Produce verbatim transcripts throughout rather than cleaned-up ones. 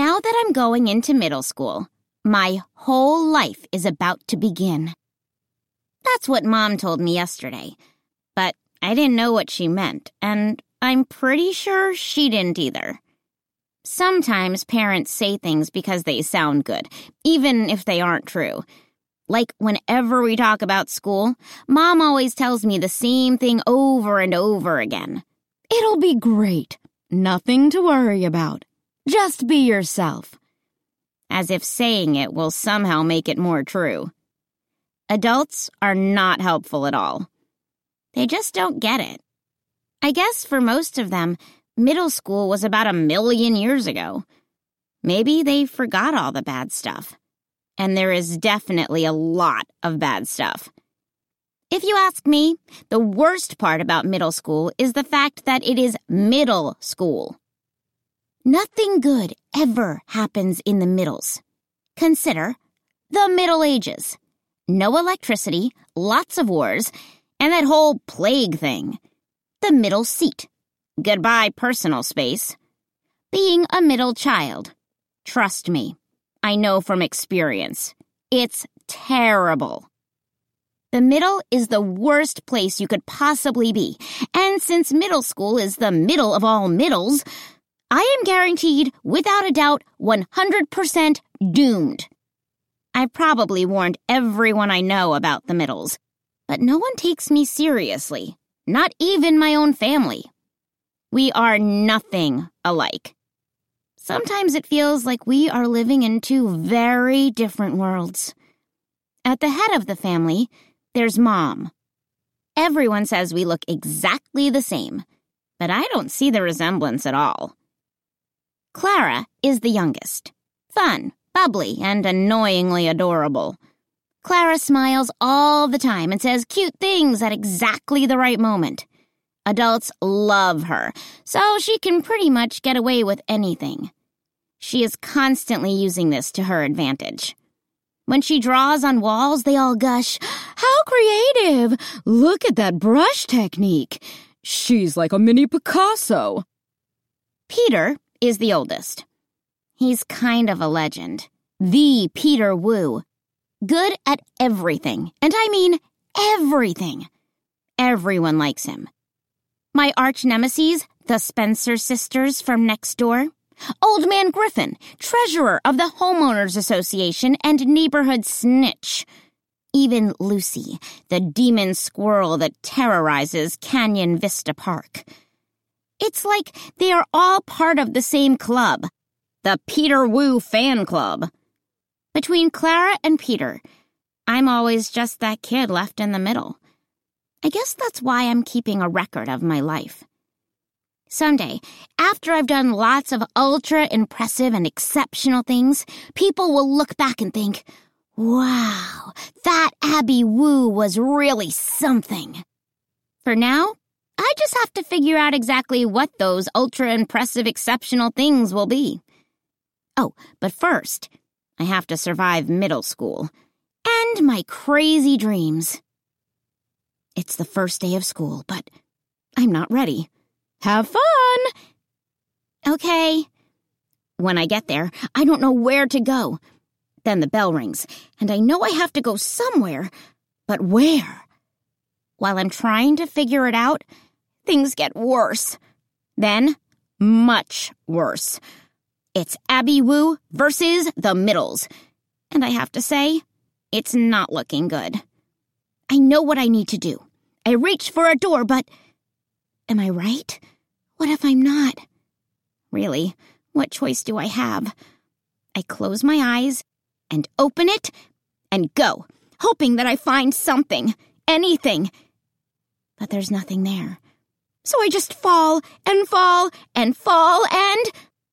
Now that I'm going into middle school, my whole life is about to begin. That's what Mom told me yesterday, but I didn't know what she meant, and I'm pretty sure she didn't either. Sometimes parents say things because they sound good, even if they aren't true. Like whenever we talk about school, Mom always tells me the same thing over and over again. It'll be great. Nothing to worry about. Just be yourself. As if saying it will somehow make it more true. Adults are not helpful at all. They just don't get it. I guess for most of them, middle school was about a million years ago. Maybe they forgot all the bad stuff. And there is definitely a lot of bad stuff. If you ask me, the worst part about middle school is the fact that it is middle school. Nothing good ever happens in the middles. Consider the Middle Ages. No electricity, lots of wars, and that whole plague thing. The middle seat. Goodbye personal space. Being a middle child. Trust me, I know from experience. It's terrible. The middle is the worst place you could possibly be, and since middle school is the middle of all middles, I am guaranteed, without a doubt, one hundred percent doomed. I've probably warned everyone I know about the middles, but no one takes me seriously, not even my own family. We are nothing alike. Sometimes it feels like we are living in two very different worlds. At the head of the family, there's Mom. Everyone says we look exactly the same, but I don't see the resemblance at all. Clara is the youngest. Fun, bubbly, and annoyingly adorable. Clara smiles all the time and says cute things at exactly the right moment. Adults love her, so she can pretty much get away with anything. She is constantly using this to her advantage. When she draws on walls, they all gush, "How creative! Look at that brush technique! She's like a mini Picasso!" Peter is the oldest. He's kind of a legend. The Peter Wu. Good at everything, and I mean everything. Everyone likes him. My arch nemesis, the Spencer sisters from next door. Old Man Griffin, treasurer of the Homeowners Association and neighborhood snitch. Even Lucy, the demon squirrel that terrorizes Canyon Vista Park. It's like they are all part of the same club, the Peter Wu Fan Club. Between Clara and Peter, I'm always just that kid left in the middle. I guess that's why I'm keeping a record of my life. Someday, after I've done lots of ultra-impressive and exceptional things, people will look back and think, wow, that Abby Wu was really something. For now, I just have to figure out exactly what those ultra-impressive exceptional things will be. Oh, but first, I have to survive middle school and my crazy dreams. It's the first day of school, but I'm not ready. Have fun! Okay. When I get there, I don't know where to go. Then the bell rings, and I know I have to go somewhere, but where? While I'm trying to figure it out, things get worse. Then, much worse. It's Abby Wu versus the Middles. And I have to say, it's not looking good. I know what I need to do. I reach for a door, but am I right? What if I'm not? Really, what choice do I have? I close my eyes and open it and go, hoping that I find something, anything. But there's nothing there. So I just fall and fall and fall and...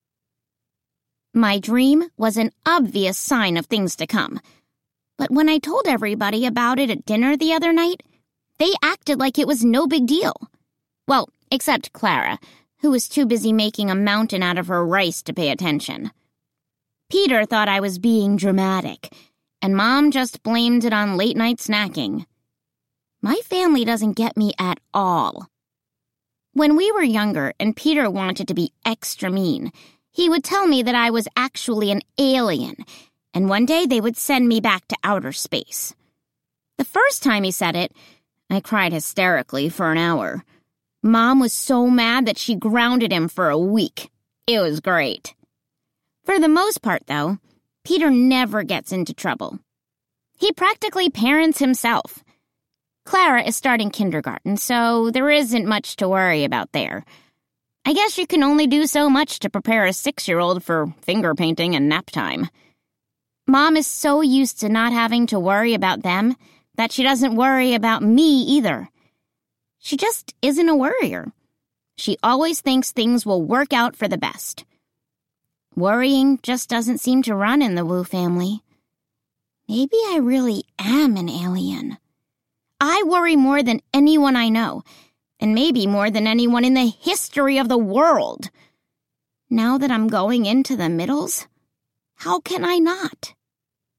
My dream was an obvious sign of things to come. But when I told everybody about it at dinner the other night, they acted like it was no big deal. Well, except Clara, who was too busy making a mountain out of her rice to pay attention. Peter thought I was being dramatic, and Mom just blamed it on late-night snacking. My family doesn't get me at all. When we were younger and Peter wanted to be extra mean, He would tell me that I was actually an alien, and one day they would send me back to outer space. The first time he said it, I cried hysterically for an hour. Mom was so mad that she grounded him for a week. It was great. For the most part, though, Peter never gets into trouble. He practically parents himself. Clara is starting kindergarten, so there isn't much to worry about there. I guess you can only do so much to prepare a six-year-old for finger painting and nap time. Mom is so used to not having to worry about them that she doesn't worry about me either. She just isn't a worrier. She always thinks things will work out for the best. Worrying just doesn't seem to run in the Wu family. Maybe I really am an alien. I worry more than anyone I know, and maybe more than anyone in the history of the world. Now that I'm going into the middles, how can I not?